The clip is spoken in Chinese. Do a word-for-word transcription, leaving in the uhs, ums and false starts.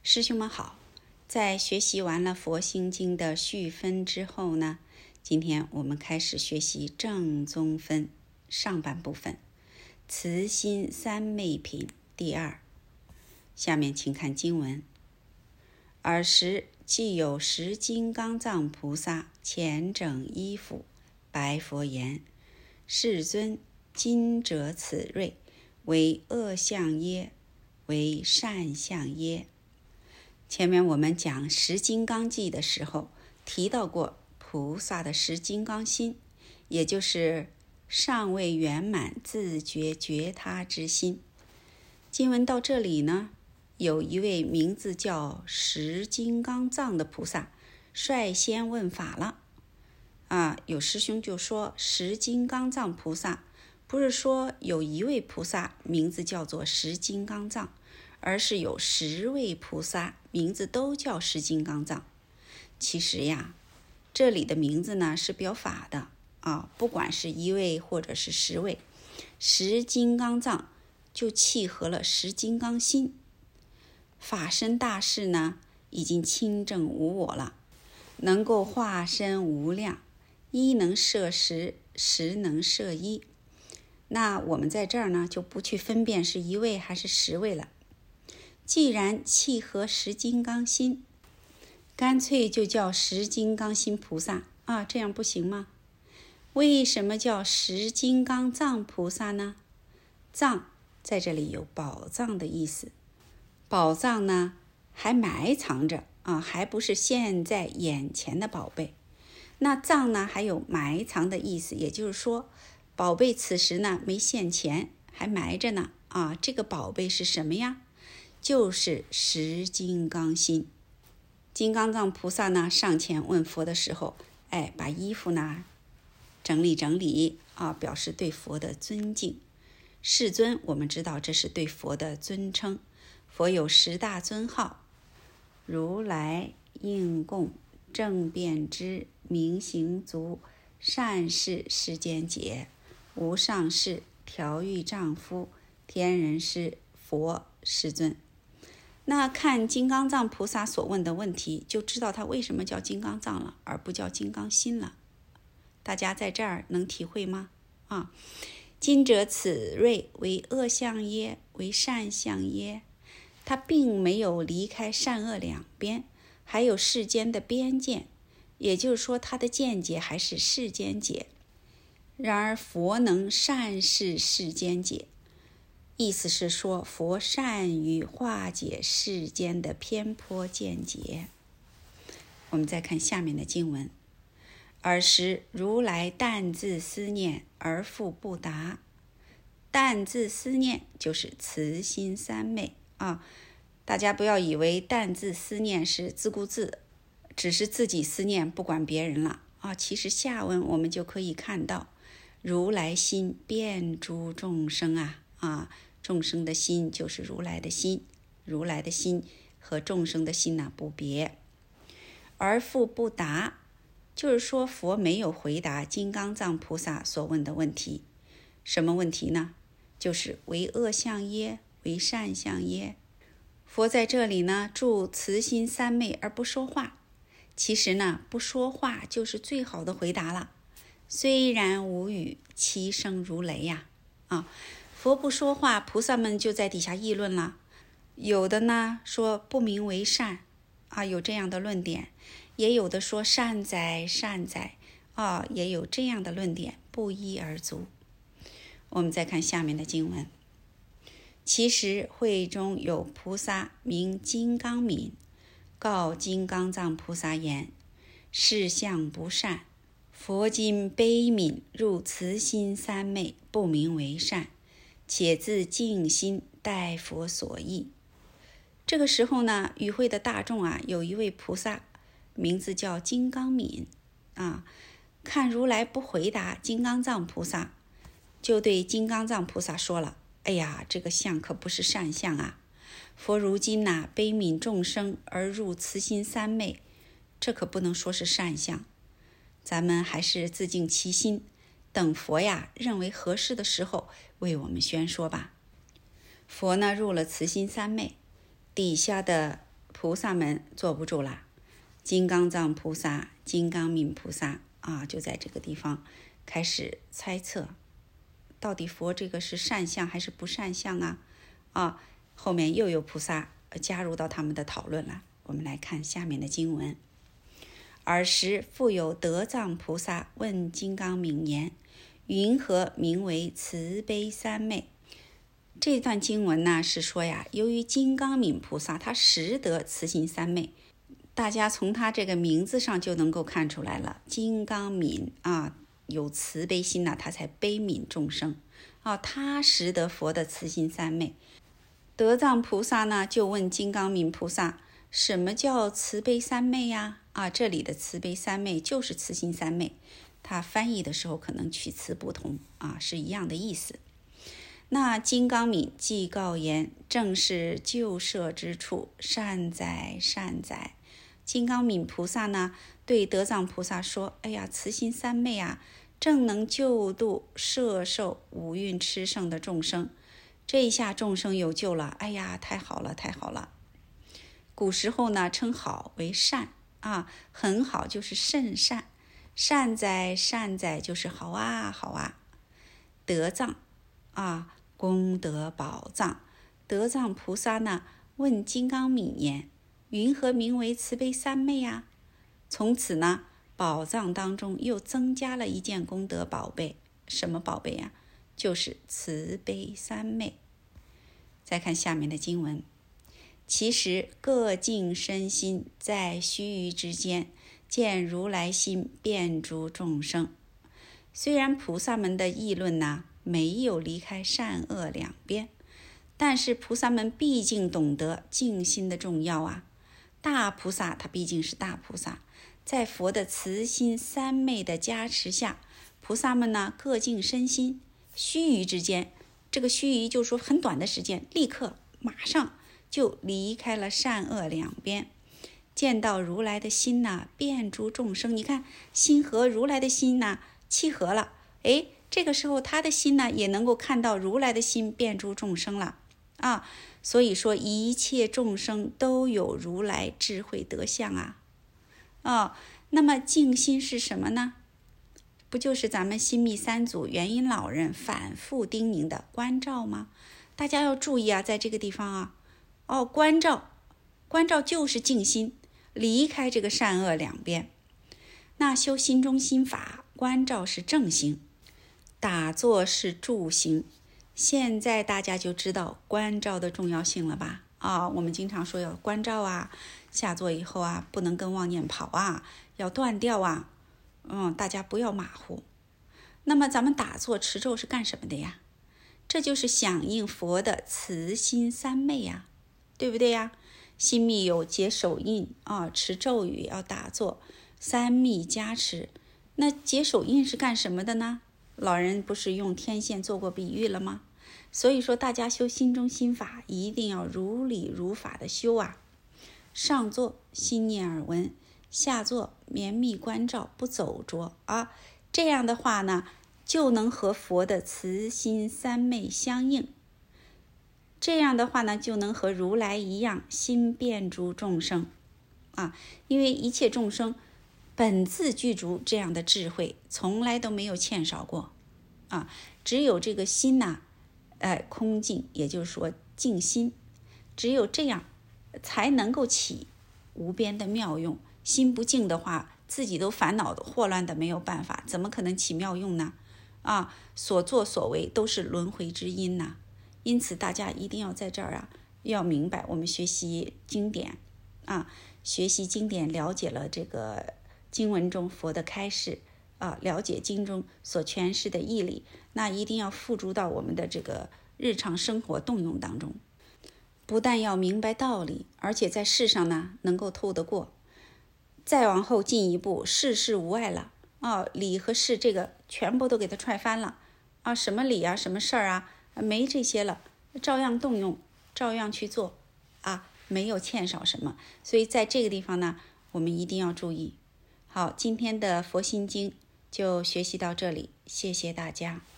师兄们好，在学习完了佛心经的序分之后呢，今天我们开始学习正宗分上半部分，慈心三昧品第二。下面请看经文。尔时既有十金刚藏菩萨前整衣服，白佛言：世尊，今者此瑞，为恶相耶？为善相耶？前面我们讲十金刚记的时候提到过菩萨的十金刚心，也就是尚未圆满自觉觉他之心。经文到这里呢，有一位名字叫十金刚藏的菩萨率先问法了。啊，有师兄就说十金刚藏菩萨不是说有一位菩萨名字叫做十金刚藏，而是有十位菩萨名字都叫十金刚藏。其实呀，这里的名字呢是表法的啊，不管是一位或者是十位，十金刚藏就契合了十金刚心。法身大士呢已经清正无我了，能够化身无量，一能摄十，十能摄一。那我们在这儿呢就不去分辨是一位还是十位了，既然契合十金刚心，干脆就叫十金刚心菩萨啊，这样不行吗？为什么叫十金刚藏菩萨呢？藏在这里有宝藏的意思，宝藏呢还埋藏着啊，还不是现在眼前的宝贝。那藏呢还有埋藏的意思，也就是说宝贝此时呢没现前，还埋着呢啊。这个宝贝是什么呀？就是十金刚心。金刚藏菩萨呢上前问佛的时候，哎，把衣服呢整理整理啊，表示对佛的尊敬。世尊，我们知道这是对佛的尊称。佛有十大尊号：如来、应供、正遍知、明行足、善事世间解、无上士、调御丈夫、天人师、佛、世尊。那看金刚藏菩萨所问的问题，就知道他为什么叫金刚藏了，而不叫金刚心了。大家在这儿能体会吗？啊，今者此瑞，为恶相耶？为善相耶？他并没有离开善恶两边，还有世间的边界，也就是说他的见解还是世间解。然而佛能善事世间解，意思是说佛善于化解世间的偏颇见解。我们再看下面的经文。尔时如来但自思念而复不答。但自思念就是慈心三昧啊，大家不要以为但自思念是自顾自，只是自己思念不管别人了啊。其实下文我们就可以看到，如来心遍诸众生啊啊，众生的心就是如来的心，如来的心和众生的心呢不别。而复不答，就是说佛没有回答金刚藏菩萨所问的问题。什么问题呢？就是为恶相耶？为善相耶？佛在这里呢住慈心三昧而不说话，其实呢不说话就是最好的回答了。虽然无语，其声如雷呀！啊，佛不说话，菩萨们就在底下议论了。有的呢说不明为善啊，有这样的论点；也有的说善哉善哉啊，也有这样的论点，不一而足。我们再看下面的经文。其实会中有菩萨名金刚敏，告金刚藏菩萨言：事相不善，佛今悲悯入慈心三昧，不名为善，且自净心待佛所译。这个时候呢，与会的大众啊，有一位菩萨名字叫金刚敏啊，看如来不回答金刚藏菩萨，就对金刚藏菩萨说了：哎呀，这个相可不是善相啊！佛如今呐、啊，悲悯众生而入慈心三昧，这可不能说是善相。咱们还是自净其心，等佛呀认为合适的时候为我们宣说吧。佛呢入了慈心三昧，底下的菩菩萨们坐不住了，金刚藏菩萨、金刚闵菩萨啊，就在这个地方开始猜测，到底佛这个是善相还是不善相啊？啊，后面又有菩萨加入到他们的讨论了。我们来看下面的经文。尔时复有德藏菩萨问金刚闵言：云何名为慈悲三昧？这段经文呢是说呀，由于金刚闵菩萨他实得慈心三昧，大家从他这个名字上就能够看出来了。金刚闵啊，有慈悲心呐、啊，他才悲悯众生啊，他实得佛的慈心三昧。德藏菩萨呢就问金刚闵菩萨：什么叫慈悲三昧呀？啊，这里的慈悲三昧就是慈心三昧，他翻译的时候可能取词不同啊，是一样的意思。那金刚闵即告言：正是救摄之处，善哉善哉。金刚闵菩萨呢对德藏菩萨说：哎呀，慈心三昧啊，正能救度摄受五蕴炽盛的众生，这一下众生有救了，哎呀，太好了太好了。古时候呢称好为善啊，很好就是甚善，善哉善哉就是好啊好啊。德藏啊，功德宝藏。德藏菩萨呢问金刚闵言：云何名为慈悲三昧呀？从此呢宝藏当中又增加了一件功德宝贝。什么宝贝呀？就是慈悲三昧。再看下面的经文：其实各尽身心，在须臾之间，见如来心遍诸众生。虽然菩萨们的议论呢没有离开善恶两边，但是菩萨们毕竟懂得静心的重要啊。大菩萨他毕竟是大菩萨，在佛的慈心三昧的加持下，菩萨们呢各尽身心，须臾之间，这个须臾就是说很短的时间，立刻马上就离开了善恶两边，见到如来的心呐遍诸众生。你看心和如来的心呐契合了，诶，这个时候他的心呢也能够看到如来的心遍诸众生了啊。所以说一切众生都有如来智慧德相啊。哦，那么静心是什么呢？不就是咱们心密三祖元音老人反复叮咛的关照吗？大家要注意啊，在这个地方啊，哦，关照，关照就是静心，离开这个善恶两边。那修心中心法，关照是正行，打坐是助行。现在大家就知道关照的重要性了吧？啊，我们经常说要关照啊，下坐以后啊，不能跟妄念跑啊，要断掉啊。嗯，大家不要马虎。那么咱们打坐持咒是干什么的呀？这就是响应佛的慈心三昧呀，对不对呀？心密有结手印啊，持咒语要打坐，三密加持。那结手印是干什么的呢？老人不是用天线做过比喻了吗？所以说大家修心中心法一定要如理如法的修啊。上座心念耳闻，下座绵密关照，不走着啊。这样的话呢就能和佛的慈心三昧相应，这样的话呢就能和如来一样心遍诸众生啊。因为一切众生本自具足这样的智慧，从来都没有欠少过啊。只有这个心呐、啊，呃，空净，也就是说静心，只有这样才能够起无边的妙用。心不静的话，自己都烦恼的祸乱的没有办法，怎么可能起妙用呢？啊，所作所为都是轮回之因呐。因此大家一定要在这儿啊，要明白，我们学习经典啊，学习经典，了解了这个经文中佛的开示啊，了解经中所诠释的义理，那一定要付诸到我们的这个日常生活动用当中。不但要明白道理，而且在世上呢能够透得过。再往后进一步，世事无碍了啊，理和事这个全部都给它踹翻了啊，什么理啊，什么事儿啊，没这些了，照样动用，照样去做啊，没有欠少什么。所以在这个地方呢，我们一定要注意。好，今天的佛心经就学习到这里，谢谢大家。